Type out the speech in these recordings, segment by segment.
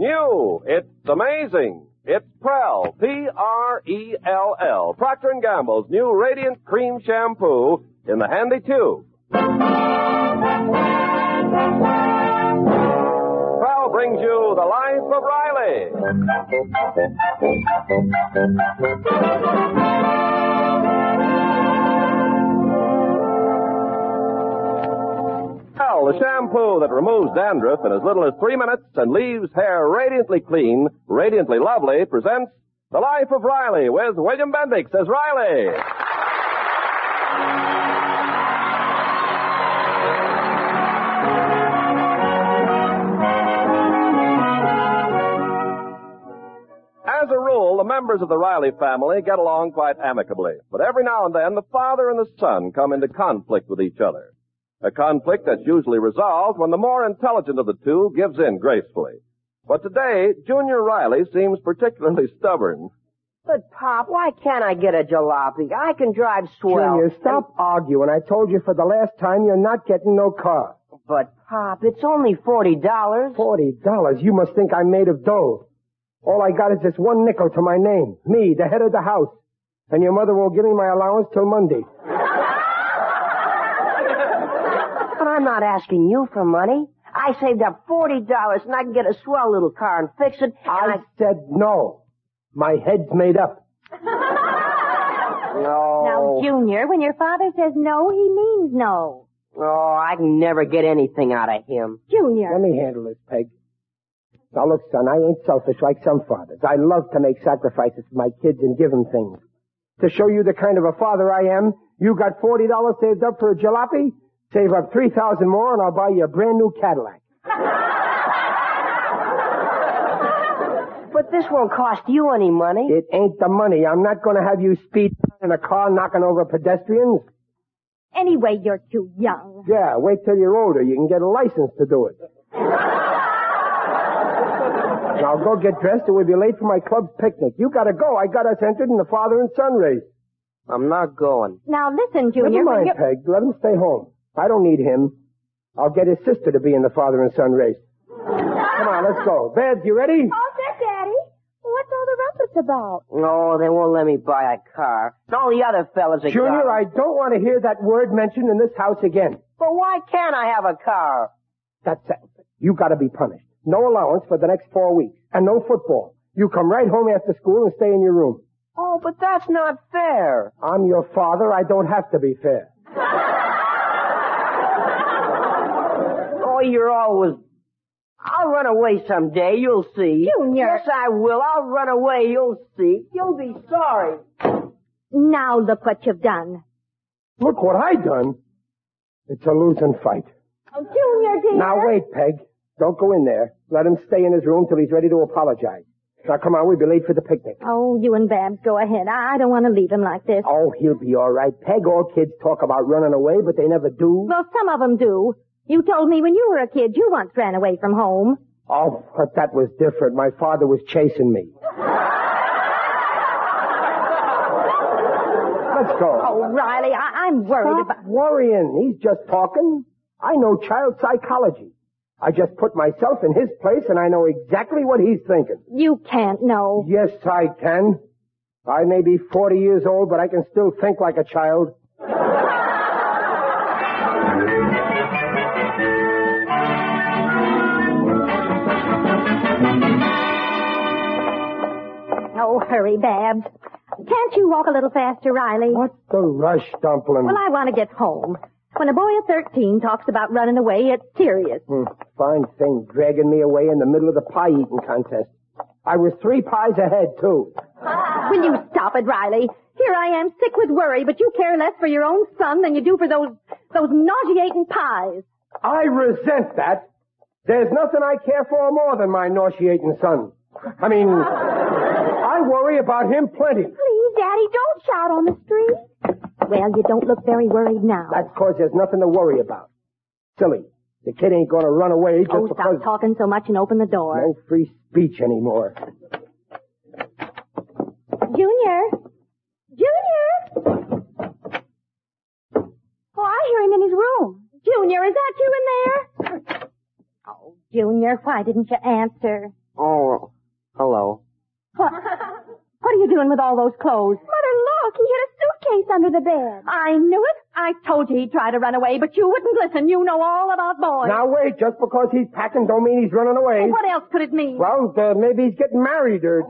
New. It's amazing. It's Prell, P-R-E-L-L, Procter & Gamble's new Radiant Cream Shampoo in the handy tube. Prell brings you The Life of Riley. Prell, the shampoo that removes dandruff in as little as 3 minutes and leaves hair radiantly clean, radiantly lovely, presents The Life of Riley with William Bendix as Riley. As a rule, the members of the Riley family get along quite amicably, but every now and then the father and the son come into conflict with each other. A conflict that's usually resolved when the more intelligent of the two gives in gracefully. But today, Junior Riley seems particularly stubborn. But, Pop, why can't I get a jalopy? I can drive swell. Junior, stop arguing. I told you for the last time you're not getting no car. But, Pop, it's only $40. $40? You must think I'm made of dough. All I got is this one nickel to my name. Me, the head of the house. And your mother won't give me my allowance till Monday. But I'm not asking you for money. I saved up $40 and I can get a swell little car and fix it. I said no. My head's made up. No. Now, Junior, when your father says no, he means no. Oh, I can never get anything out of him. Junior. Let me handle this, Peg. Now look, son, I ain't selfish like some fathers. I love to make sacrifices for my kids and give them things. To show you the kind of a father I am, you got $40 saved up for a jalopy? Save up $3,000 more and I'll buy you a brand new Cadillac. But this won't cost you any money. It ain't the money. I'm not going to have you speed in a car knocking over pedestrians. Anyway, you're too young. Yeah, wait till you're older. You can get a license to do it. Now go get dressed or we'll be late for my club's picnic. You gotta go. I got us entered in the father and son race. I'm not going. Now listen, Junior. Never mind, Peg. Let him stay home. I don't need him. I'll get his sister to be in the father and son race. Come on, let's go. Babs, you ready? All set, Daddy. What's all the rumpus about? No, they won't let me buy a car. All the other fellas are Junior, I don't want to hear that word mentioned in this house again. But why can't I have a car? That settles it. You gotta be punished. No allowance for the next 4 weeks. And no football. You come right home after school and stay in your room. Oh, but that's not fair. I'm your father. I don't have to be fair. Oh, you're always... I'll run away someday. You'll see. Junior. Yes, I will. I'll run away. You'll see. You'll be sorry. Now look what you've done. Look what I done. It's a losing fight. Oh, Junior, dear. Now wait, Peg. Don't go in there. Let him stay in his room till he's ready to apologize. Now come on, we'll be late for the picnic. Oh, you and Babs go ahead. I don't want to leave him like this. Oh, he'll be all right. Peg, all kids talk about running away, but they never do. Well, some of them do. You told me when you were a kid you once ran away from home. Oh, but that was different. My father was chasing me. Let's go. Oh, Riley, I'm worried Stop worrying. He's just talking. I know child psychology. I just put myself in his place and I know exactly what he's thinking. You can't know. Yes, I can. I may be 40 years old, but I can still think like a child. Oh, hurry, Babs. Can't you walk a little faster, Riley? What's the rush, Dumpling? Well, I want to get home. When a boy of 13 talks about running away, it's serious. Fine thing, dragging me away in the middle of the pie-eating contest. I was 3 pies ahead, too. Will you stop it, Riley? Here I am, sick with worry, but you care less for your own son than you do for those nauseating pies. I resent that. There's nothing I care for more than my nauseating son. I mean, I worry about him plenty. Please, Daddy, don't shout on the street. Well, you don't look very worried now. That's because there's nothing to worry about. Silly. The kid ain't going to run away just because... Stop talking so much and open the door. No free speech anymore. Junior? Junior? Oh, I hear him in his room. Junior, is that you in there? Oh, Junior, why didn't you answer? Oh, hello. What are you doing with all those clothes? Mother, look, he hid a suitcase under the bed. I knew it. I told you he'd try to run away, but you wouldn't listen. You know all about boys. Now wait, just because he's packing don't mean he's running away. What else could it mean? Well, maybe he's getting married or...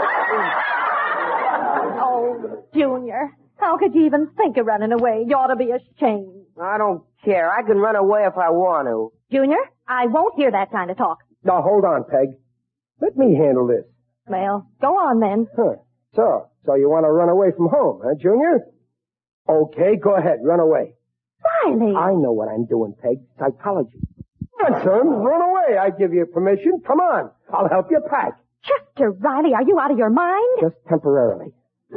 Oh, Junior, how could you even think of running away? You ought to be ashamed. I don't care. I can run away if I want to. Junior, I won't hear that kind of talk. Now, hold on, Peg. Let me handle this. Well, go on then. Huh. So you want to run away from home, huh, Junior? Okay, go ahead, run away. Riley. I know what I'm doing, Peg. Psychology. Come on, son, run away. I give you permission. Come on. I'll help you pack. Chester Riley, are you out of your mind? Just temporarily.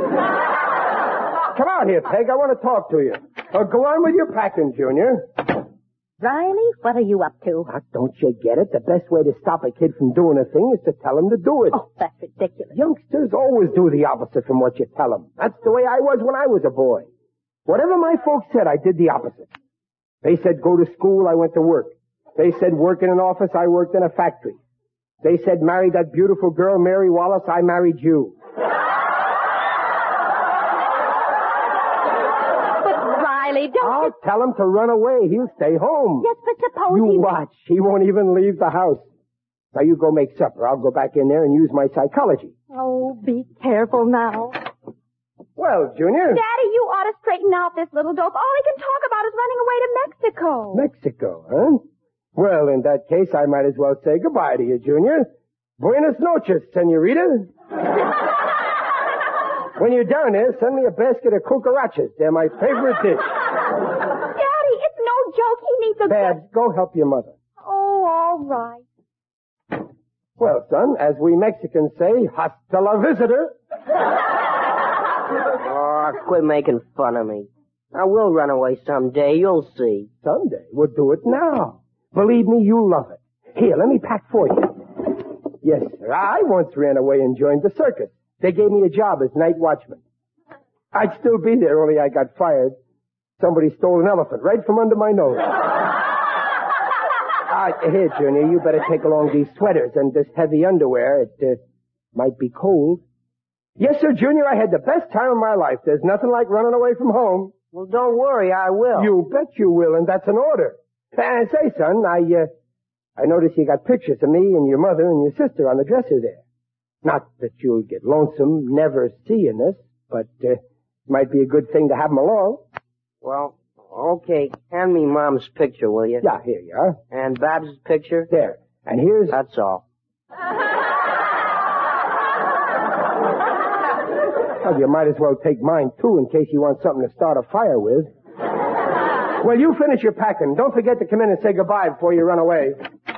Come out here, Peg. I want to talk to you. Go on with your packing, Junior. Riley, what are you up to? Now, don't you get it? The best way to stop a kid from doing a thing is to tell him to do it. Oh, that's ridiculous. Youngsters always do the opposite from what you tell them. That's the way I was when I was a boy. Whatever my folks said, I did the opposite. They said go to school, I went to work. They said work in an office, I worked in a factory. They said marry that beautiful girl, Mary Wallace, I married you. I'll tell him to run away. He'll stay home. Yes, but suppose You watch. He won't even leave the house. Now you go make supper. I'll go back in there and use my psychology. Oh, be careful now. Well, Junior. Daddy, you ought to straighten out this little dope. All he can talk about is running away to Mexico. Mexico, huh? Well, in that case, I might as well say goodbye to you, Junior. Buenas noches, senorita. When you're down there, send me a basket of cucarachas. They're my favorite dish. Daddy, it's no joke. He needs a... Babs, go help your mother. Oh, all right. Well, son, as we Mexicans say, hasta la visitor. Oh, quit making fun of me. I will run away someday. You'll see. Someday. We'll do it now. Believe me, you'll love it. Here, let me pack for you. Yes, sir. I once ran away and joined the circus. They gave me a job as night watchman. I'd still be there, only I got fired. Somebody stole an elephant right from under my nose. Here, Junior, you better take along these sweaters and this heavy underwear. It might be cold. Yes, sir, Junior, I had the best time of my life. There's nothing like running away from home. Well, don't worry, I will. You bet you will, and that's an order. And say, son, I noticed you got pictures of me and your mother and your sister on the dresser there. Not that you'll get lonesome never seeing us, but it might be a good thing to have them along. Well, okay. Hand me Mom's picture, will you? Yeah, here you are. And Babs' picture? There. And here's... That's all. Well, you might as well take mine, too, in case you want something to start a fire with. Well, you finish your packing. Don't forget to come in and say goodbye before you run away.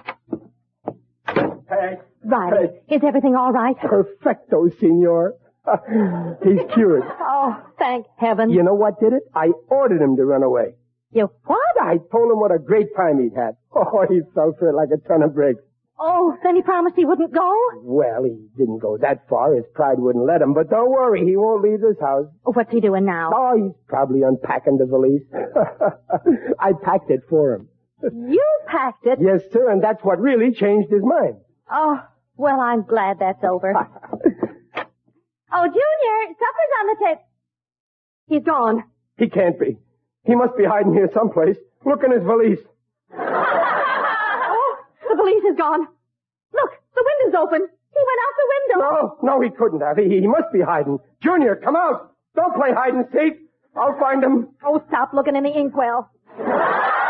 Hey. Riley, is everything all right? Perfecto, senor. He's cured. Oh, thank heaven. You know what did it? I ordered him to run away. You what? I told him what a great time he'd had. Oh, he fell for it like a ton of bricks. Oh, then he promised he wouldn't go? Well, he didn't go that far. His pride wouldn't let him. But don't worry, he won't leave this house. What's he doing now? Oh, he's probably unpacking the valise. I packed it for him. You packed it? Yes, sir, and that's what really changed his mind. Oh, well, I'm glad that's over. Oh, Junior, supper's on the table. He's gone. He can't be. He must be hiding here someplace. Look in his valise. Oh, the valise is gone. Look, the window's open. He went out the window. No, he couldn't have. He must be hiding. Junior, come out. Don't play hide and seek. I'll find him. Oh, stop looking in the inkwell. He went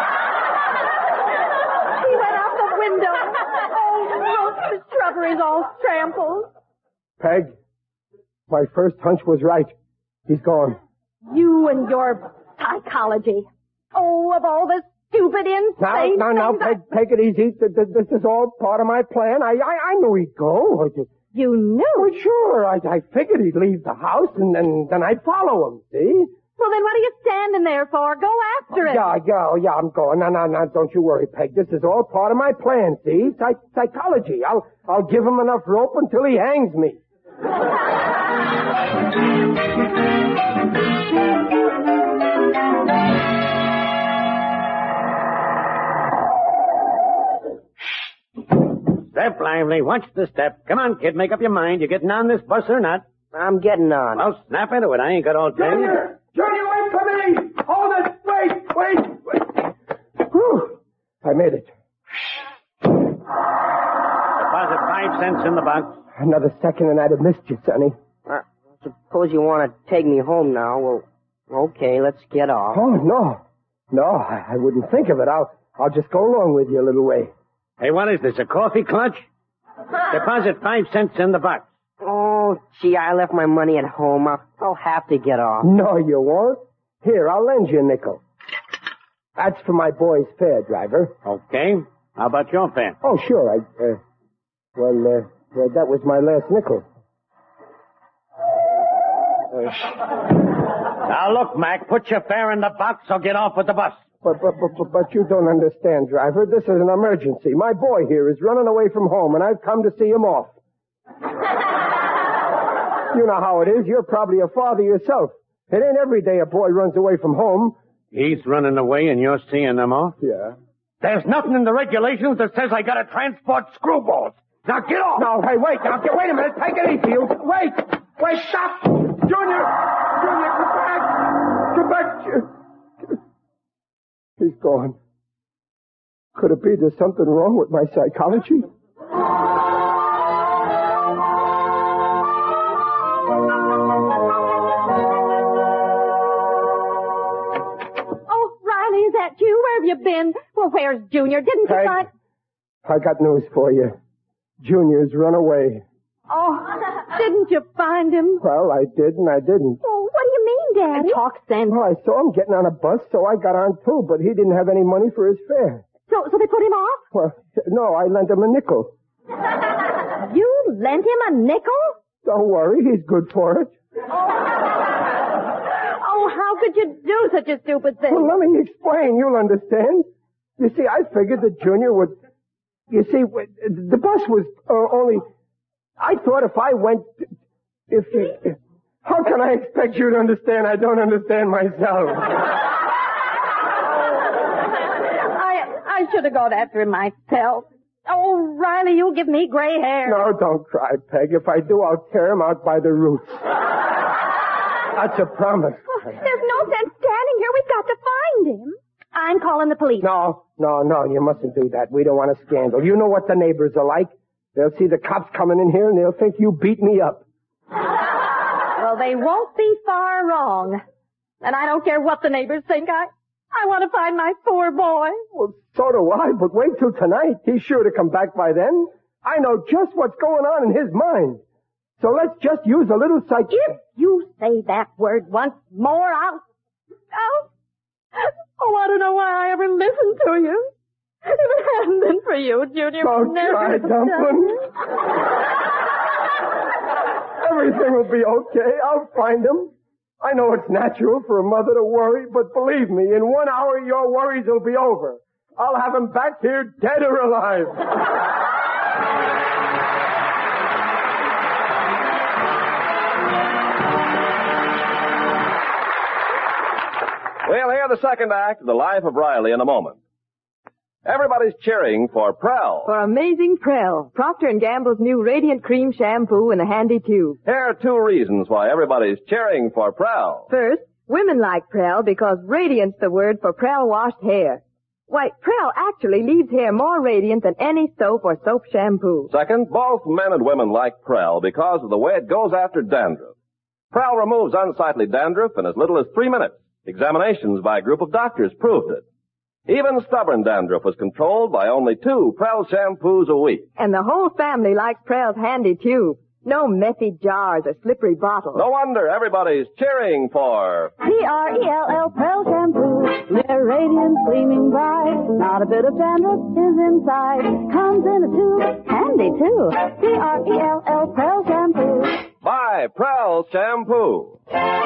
out the window. Oh, look, the shrubbery's all trampled. Peg, my first hunch was right. He's gone. You and your psychology. Oh, of all the stupid, insane Now, Peg, it easy. This is all part of my plan. I knew he'd go. You knew? Well, sure. I figured he'd leave the house, and then I'd follow him, see? Well, then what are you standing there for? Go after it. Yeah, I'm going. No, don't you worry, Peg. This is all part of my plan, see? Psychology. I'll give him enough rope until he hangs me. Step lively. Watch the step. Come on, kid. Make up your mind. You getting on this bus or not? I'm getting on. Well, snap into it. I ain't got all day. Junior, wait for me! Hold it! Wait! Whew. I made it. Deposit 5 cents in the box. Another second and I'd have missed you, Sonny. Suppose you want to take me home now. Well, okay, let's get off. Oh, no. No, I wouldn't think of it. I'll just go along with you a little way. Hey, what is this, a coffee clutch? Deposit 5 cents in the box. Oh, gee, I left my money at home. I'll have to get off. No, you won't. Here, I'll lend you a nickel. That's for my boy's fare, driver. Okay. How about your fare? Oh, sure. Well, that was my last nickel. Now, look, Mac, put your fare in the box or get off with the bus. But you don't understand, driver. This is an emergency. My boy here is running away from home, and I've come to see him off. You know how it is. You're probably a father yourself. It ain't every day a boy runs away from home. He's running away and you're seeing him off? Yeah. There's nothing in the regulations that says I gotta transport screwballs. Now get off! No, hey, wait. Now, wait a minute. Take it easy, you. Wait, stop! Junior, come back! He's gone. Could it be there's something wrong with my psychology? Oh, Riley, is that you? Where have you been? Well, where's Junior? Didn't you find... I got news for you. Junior's run away. Oh, didn't you find him? Well, I did and I didn't. Oh, what do you mean, Daddy? Talk sense. Well, I saw him getting on a bus, so I got on too, but he didn't have any money for his fare. So they put him off? Well, no, I lent him a nickel. You lent him a nickel? Don't worry, he's good for it. Oh, how could you do such a stupid thing? Well, let me explain. You'll understand. You see, I figured that Junior would... You see, the bus was only... I thought if I went... How can I expect you to understand? I don't understand myself. I should have gone after him myself. Oh, Riley, you'll give me gray hair. No, don't cry, Peg. If I do, I'll tear him out by the roots. That's a promise. Oh, there's no sense standing here. We've got to find him. I'm calling the police. No, you mustn't do that. We don't want a scandal. You know what the neighbors are like. They'll see the cops coming in here and they'll think you beat me up. Well, they won't be far wrong. And I don't care what the neighbors think. I want to find my poor boy. Well, so do I, but wait till tonight. He's sure to come back by then. I know just what's going on in his mind. So let's just use a little psych... If you say that word once more, Oh, I don't know why I ever listened to you. If it hadn't been for you, Junior would Don't never try, have done Dumpling. it. Everything will be okay. I'll find him. I know it's natural for a mother to worry, but believe me, in 1 hour your worries will be over. I'll have him back here dead or alive. We'll hear the second act of The Life of Riley in a moment. Everybody's cheering for Prell. For Amazing Prell, Procter & Gamble's new Radiant Cream Shampoo in a handy tube. Here are 2 reasons why everybody's cheering for Prell. First, women like Prell because radiant's the word for Prell washed hair. Why, Prell actually leaves hair more radiant than any soap or soap shampoo. Second, both men and women like Prell because of the way it goes after dandruff. Prell removes unsightly dandruff in as little as 3 minutes. Examinations by a group of doctors proved it. Even stubborn dandruff was controlled by only 2 Prell shampoos a week. And the whole family likes Prell's handy tube. No messy jars or slippery bottles. No wonder everybody's cheering for... P-R-E-L-L Prell Shampoo. They're radiant, gleaming bright. Not a bit of dandruff is inside. Comes in a tube, handy too. P-R-E-L-L Prell Shampoo. Buy Prell Shampoo.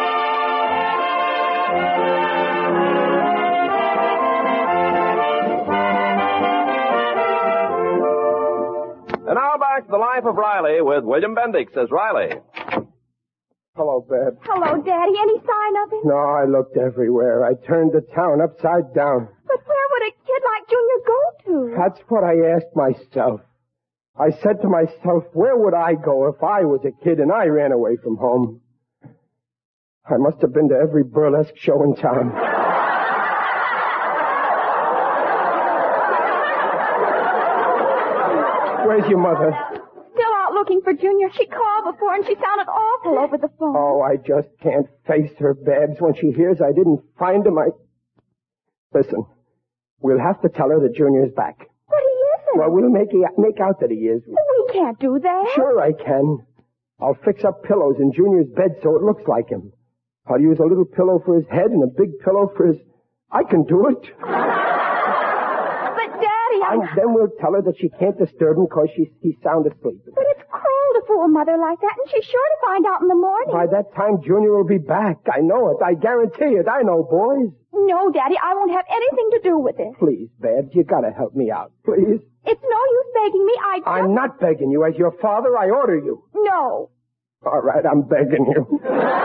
And now back to The Life of Riley with William Bendix as Riley. Hello, Beb. Hello, Daddy. Any sign of him? No, I looked everywhere. I turned the town upside down. But where would a kid like Junior go to? That's what I asked myself. I said to myself, where would I go if I was a kid and I ran away from home? I must have been to every burlesque show in town. Where's your mother? Still out looking for Junior. She called before and she sounded awful over the phone. Oh, I just can't face her, Babs. When she hears I didn't find him, Listen, we'll have to tell her that Junior's back. But he isn't. Well, we'll make out that he is. We can't do that. Sure I can. I'll fix up pillows in Junior's bed so it looks like him. I'll use a little pillow for his head and a big pillow for his... I can do it. But, Daddy, And then we'll tell her that she can't disturb him because he's sound asleep. But it's cruel to fool Mother like that, and she's sure to find out in the morning. By that time, Junior will be back. I know it. I guarantee it. I know, boys. No, Daddy, I won't have anything to do with it. Please, Babs, you gotta help me out. Please. It's no use begging me. I'm not begging you. As your father, I order you. No. All right, I'm begging you.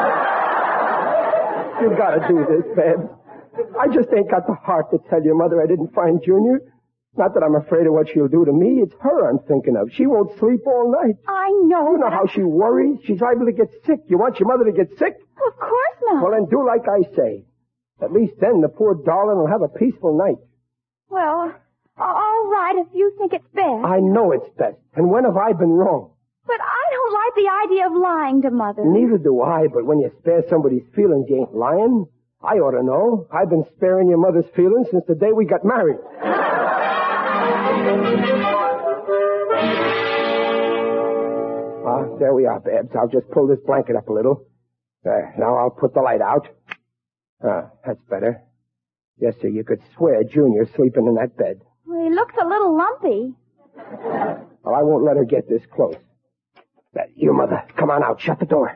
You gotta do this, Babs. I just ain't got the heart to tell your mother I didn't find Junior. Not that I'm afraid of what she'll do to me. It's her I'm thinking of. She won't sleep all night. I know. You know how she worries? She's liable to get sick. You want your mother to get sick? Of course not. Well, then do like I say. At least then the poor darling will have a peaceful night. Well, all right if you think it's best. I know it's best. And when have I been wrong? But I don't like the idea of lying to Mother. Neither do I, but when you spare somebody's feelings, you ain't lying. I ought to know. I've been sparing your mother's feelings since the day we got married. There we are, Babs. I'll just pull this blanket up a little. There. Now I'll put the light out. That's better. Yes, sir, you could swear Junior's sleeping in that bed. Well, he looks a little lumpy. Well, I won't let her get this close. You, Mother, come on out. Shut the door.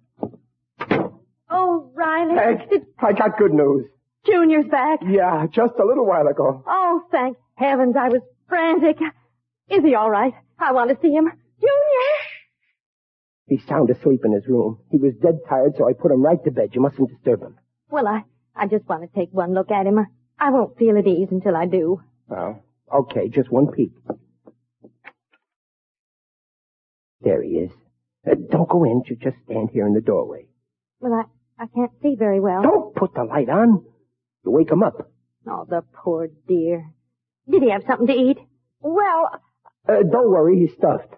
Oh, Riley. Peg, I got good news. Junior's back. Yeah, just a little while ago. Oh, thank heavens. I was frantic. Is he all right? I want to see him. Junior! He's sound asleep in his room. He was dead tired, so I put him right to bed. You mustn't disturb him. Well, I just want to take one look at him. I won't feel at ease until I do. Oh, okay, just one peek. There he is. Don't go in. You just stand here in the doorway. Well, I can't see very well. Don't put the light on. You wake him up. Oh, the poor dear. Did he have something to eat? Well... Don't worry, he's stuffed.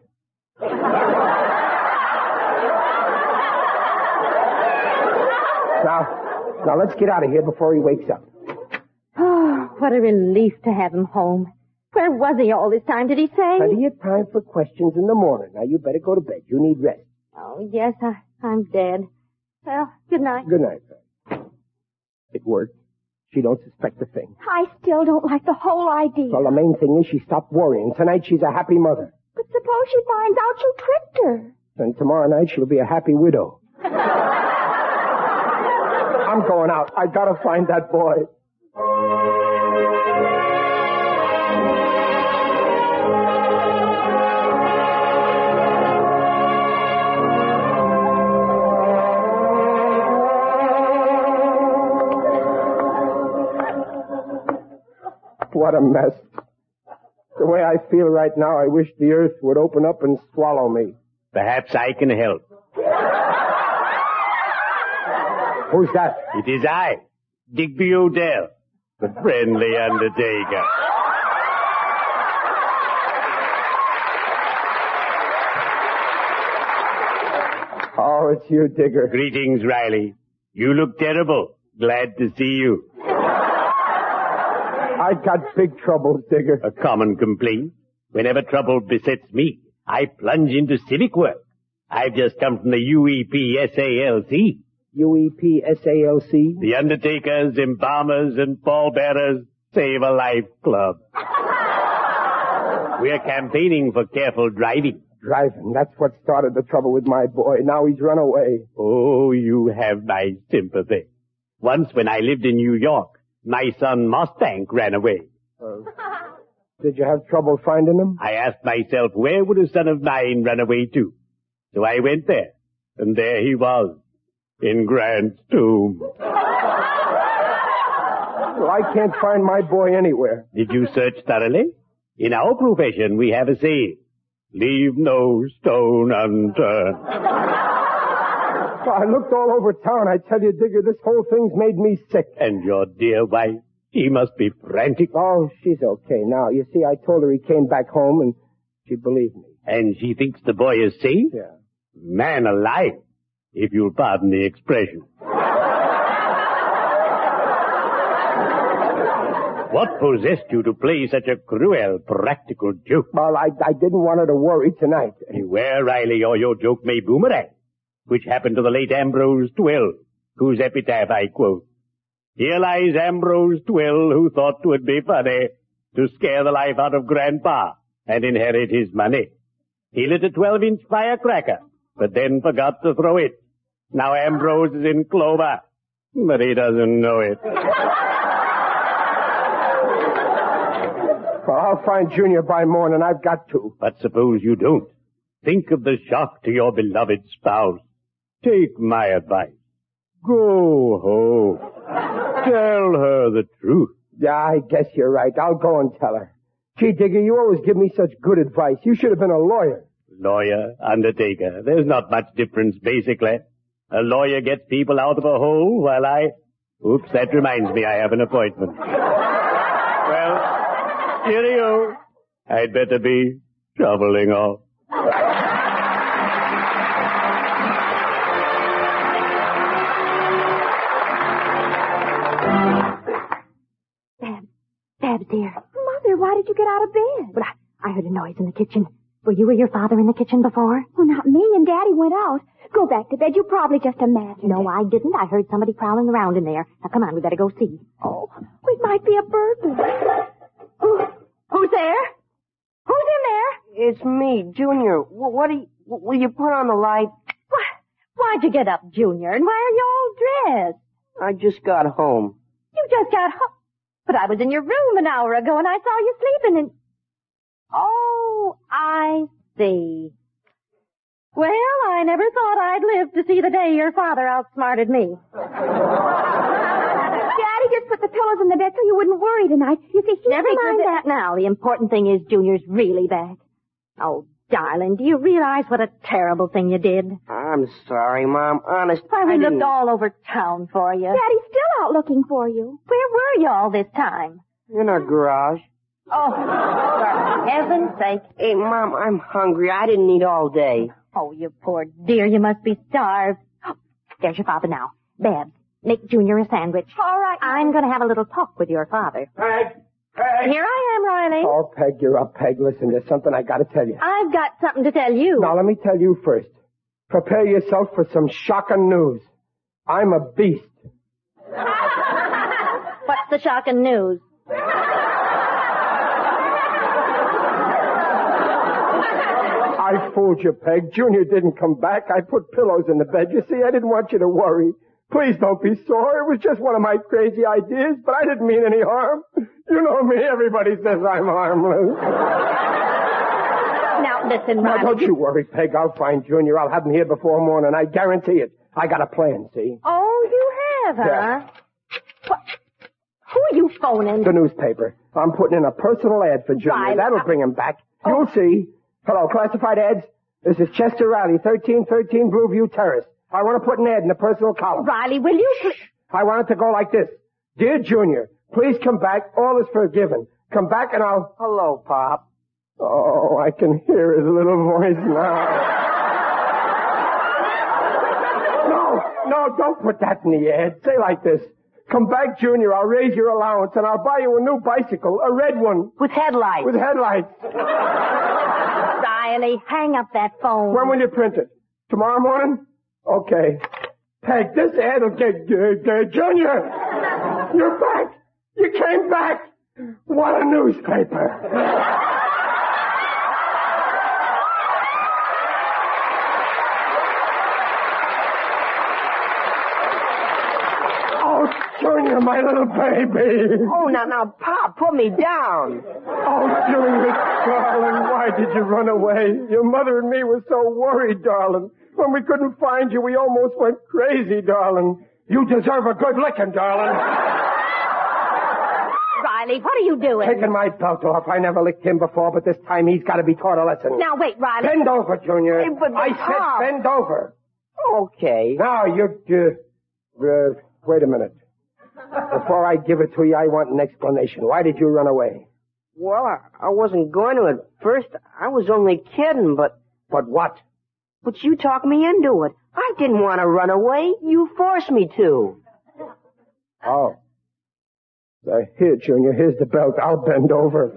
Now, let's get out of here before he wakes up. Oh, what a relief to have him home. Where was he all this time, did he say? Plenty of time for questions in the morning. Now, you better go to bed. You need rest. Oh, yes, I'm dead. Well, good night. Good night, sir. It worked. She don't suspect a thing. I still don't like the whole idea. Well, the main thing is she stopped worrying. Tonight she's a happy mother. But suppose she finds out you tricked her. And tomorrow night she'll be a happy widow. I'm going out. I gotta find that boy. What a mess. The way I feel right now, I wish the earth would open up and swallow me. Perhaps I can help. Who's that? It is I, Digby Odell, the friendly undertaker. Oh, it's you, Digger. Greetings, Riley. You look terrible. Glad to see you. I got big troubles, Digger. A common complaint. Whenever trouble besets me, I plunge into civic work. I've just come from the UEPSALC. UEPSALC? The Undertakers, Embalmers, and Pallbearers Save a Life Club. We're campaigning for careful driving. Driving. That's what started the trouble with my boy. Now he's run away. Oh, you have my sympathy. Once when I lived in New York, my son Mustang ran away. Did you have trouble finding him? I asked myself, where would a son of mine run away to? So I went there, and there he was, in Grant's tomb. Well, I can't find my boy anywhere. Did you search thoroughly? In our profession, we have a saying. Leave no stone unturned. I looked all over town. I tell you, Digger, this whole thing's made me sick. And your dear wife, she must be frantic. Oh, she's okay now. You see, I told her he came back home, and she believed me. And she thinks the boy is safe? Yeah. Man alive, if you'll pardon the expression. What possessed you to play such a cruel practical joke? Well, I didn't want her to worry tonight. Beware, Riley, or your joke may boomerang, which happened to the late Ambrose Twill, whose epitaph I quote. Here lies Ambrose Twill, who thought 'twould be funny to scare the life out of Grandpa and inherit his money. He lit a 12-inch firecracker, but then forgot to throw it. Now Ambrose is in clover, but he doesn't know it. Well, I'll find Junior by morning. I've got to. But suppose you don't. Think of the shock to your beloved spouse. Take my advice. Go home. Tell her the truth. Yeah, I guess you're right. I'll go and tell her. Gee, Digger, you always give me such good advice. You should have been a lawyer. Lawyer, undertaker. There's not much difference, basically. A lawyer gets people out of a hole while Oops, that reminds me I have an appointment. Well, cheerio. I'd better be shoveling off. Babs, dear. Mother, why did you get out of bed? But I heard a noise in the kitchen. Were you or your father in the kitchen before? Well, not me, and Daddy went out. Go back to bed. You probably just imagined. No, I didn't. I heard somebody prowling around in there. Now, come on, we better go see. Oh, it might be a burglar. Who's there? Who's in there? It's me, Junior. Will you put on the light? Why'd you get up, Junior? And why are you all dressed? I just got home. You just got home. But I was in your room an hour ago and I saw you sleeping and... Oh, I see. Well, I never thought I'd live to see the day your father outsmarted me. Daddy just put the pillows in the bed so you wouldn't worry tonight. You see, Never mind that now. The important thing is Junior's really back. Oh, darling, do you realize what a terrible thing you did? I'm sorry, Mom. Honest, Why, we looked all over town for you. Daddy's still out looking for you. Where were you all this time? in our garage. Oh, for heaven's sake. Hey, Mom, I'm hungry. I didn't eat all day. Oh, you poor dear. You must be starved. Oh, there's your father now. Babs, make Junior a sandwich. All right. I'm going to have a little talk with your father. Peg! Here I am, Riley. Oh, Peg, you're up, Peg. Listen, there's something I got to tell you. I've got something to tell you. Now, let me tell you first. Prepare yourself for some shocking news. I'm a beast. What's the shocking news? I fooled you, Peg. Junior didn't come back. I put pillows in the bed. You see, I didn't want you to worry. Please don't be sore. It was just one of my crazy ideas, but I didn't mean any harm. You know me. Everybody says I'm harmless. Now, listen, Now, Riley. don't you worry, Peg. I'll find Junior. I'll have him here before morning. I guarantee it. I got a plan, see? Oh, you have, huh? Yeah. What? Who are you phoning? The newspaper. I'm putting in a personal ad for Junior. Riley, That'll bring him back. You'll see. Hello, classified ads. This is Chester Riley, 1313 Blueview Terrace. I want to put an ad in the personal column. Riley, will you... I want it to go like this. Dear Junior, please come back. All is forgiven. Come back and I'll... Hello, Pop. Oh, I can hear his little voice now. No, don't put that in the ad. Say like this. Come back, Junior. I'll raise your allowance and I'll buy you a new bicycle, a red one. With headlights. With headlights. Riley, hang up that phone. When will you print it? Tomorrow morning? Okay. Peg, this ad will get Junior. You're back. You came back. What a newspaper. Oh, Junior, my little baby. Oh, now, Pop, put me down. Oh, Junior, darling, why did you run away? Your mother and me were so worried, darling. When we couldn't find you, we almost went crazy, darling. You deserve a good licking, darling. Riley, Riley, what are you doing? Taking my belt off. I never licked him before, but this time he's got to be taught a lesson. Now, wait, Riley. Bend over, Junior. Hey, but I said bend over. Okay. Now, wait a minute. Before I give it to you, I want an explanation. Why did you run away? Well, I wasn't going to at first. I was only kidding, but... But what? But you talked me into it. I didn't want to run away. You forced me to. Oh. Here, Junior, here's the belt. I'll bend over.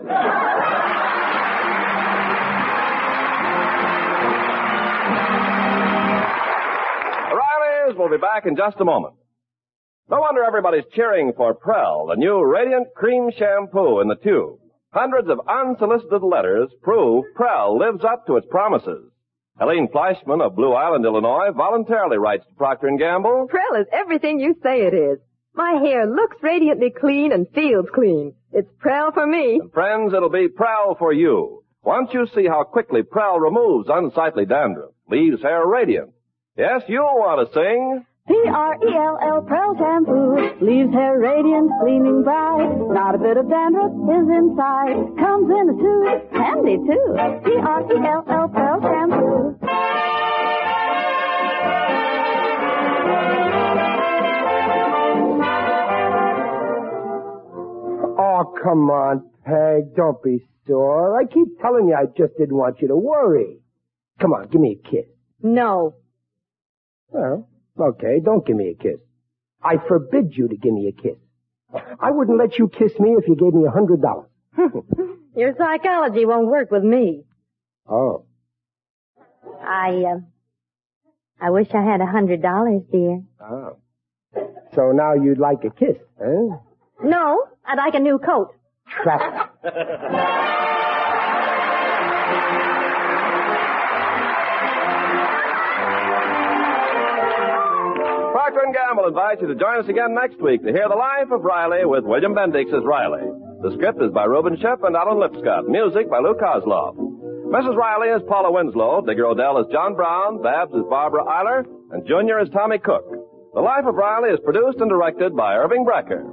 The Rileys will be back in just a moment. No wonder everybody's cheering for Prell, the new Radiant Cream Shampoo in the tube. Hundreds of unsolicited letters prove Prell lives up to its promises. Helene Fleischman of Blue Island, Illinois, voluntarily writes to Procter & Gamble. Prell is everything you say it is. My hair looks radiantly clean and feels clean. It's Prell for me. And friends, it'll be Prell for you. Once you see how quickly Prell removes unsightly dandruff, leaves hair radiant. Yes, you'll want to sing. P-R-E-L-L, Prell Shampoo, leaves hair radiant, gleaming bright. Not a bit of dandruff is inside. Comes in a tube, handy too. P-R-E-L-L, Prell Shampoo. Oh, come on, Peg. Don't be sore. I keep telling you I just didn't want you to worry. Come on, give me a kiss. No. Well, okay, don't give me a kiss. I forbid you to give me a kiss. I wouldn't let you kiss me if you gave me $100. Your psychology won't work with me. Oh. I wish I had $100, dear. Oh. So now you'd like a kiss, huh? No, I'd like a new coat. Traffic. Procter & Gamble invites you to join us again next week to hear The Life of Riley with William Bendix as Riley. The script is by Reuben Ship and Alan Lipscott. Music by Lou Kozloff. Mrs. Riley is Paula Winslow. Digger Odell is John Brown. Babs is Barbara Eiler. And Junior is Tommy Cook. The Life of Riley is produced and directed by Irving Brecker.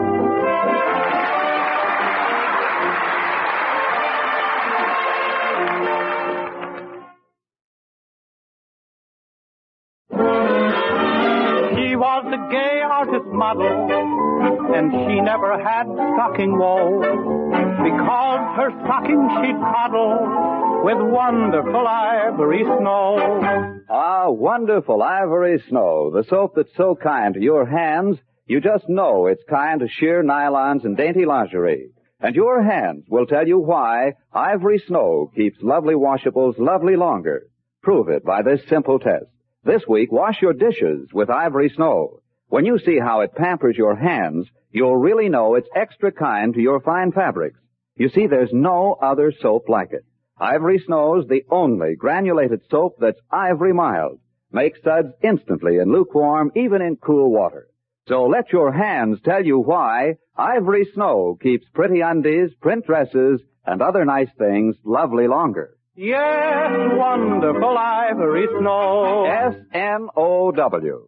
Was the gay artist model, and she never had stocking woe, because her stocking she'd coddle with wonderful ivory snow. Ah, wonderful ivory snow, the soap that's so kind to your hands, you just know it's kind to sheer nylons and dainty lingerie. And your hands will tell you why ivory snow keeps lovely washables lovely longer. Prove it by this simple test. This week, wash your dishes with Ivory Snow. When you see how it pampers your hands, you'll really know it's extra kind to your fine fabrics. You see, there's no other soap like it. Ivory Snow's the only granulated soap that's ivory mild. Makes suds instantly and lukewarm, even in cool water. So let your hands tell you why Ivory Snow keeps pretty undies, print dresses, and other nice things lovely longer. Yes, wonderful ivory snow. S-N-O-W.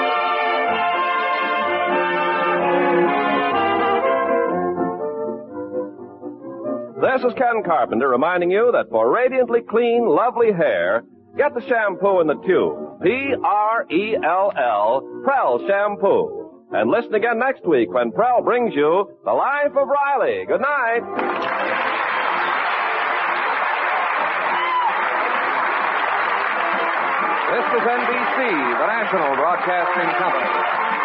This is Ken Carpenter reminding you that for radiantly clean, lovely hair, get the shampoo in the tube. P-R-E-L-L, Prell Shampoo. And listen again next week when Prell brings you The Life of Riley. Good night. This is NBC, the national broadcasting company.